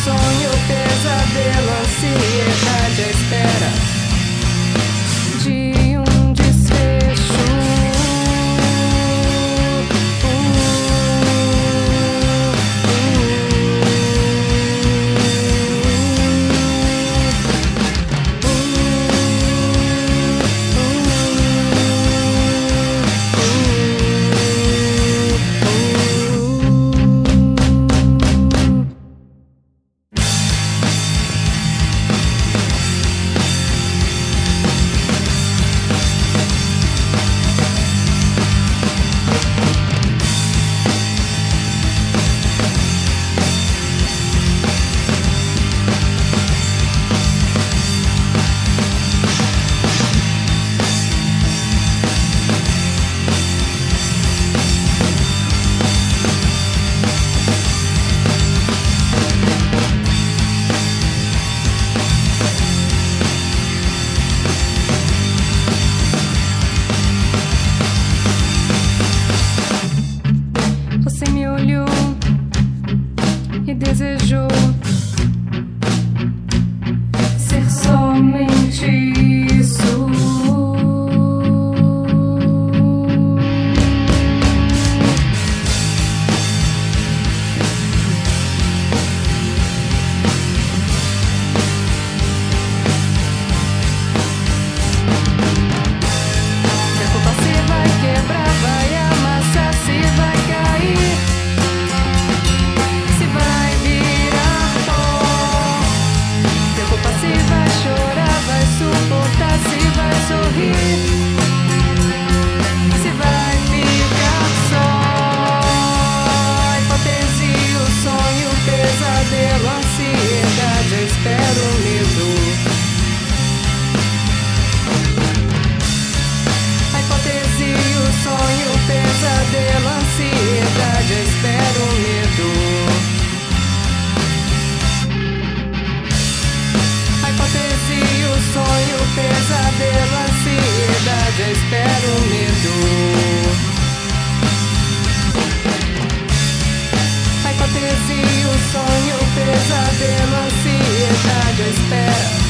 sonho, pesadelo, ansiedade, a espera de um desfecho. Você me olhou e desejou ser somente isso. Se a culpa se vai quebrar, vai amassar, se vai cair, se vai virar pó. Preocupa se vai chorar, vai suportar, se vai sorrir, se vai ficar só. Hipotesia, o sonho, o pesadelo, a ansiedade, a espera, o medo. A hipotesia, o sonho, o pesadelo, a ansiedade, a espera, o medo. A hipotesia, o sonho, o pesadelo, a ansiedade, a espera, o medo. A hipotesia, o sonho, o pesadelo, a ansiedade, a espera.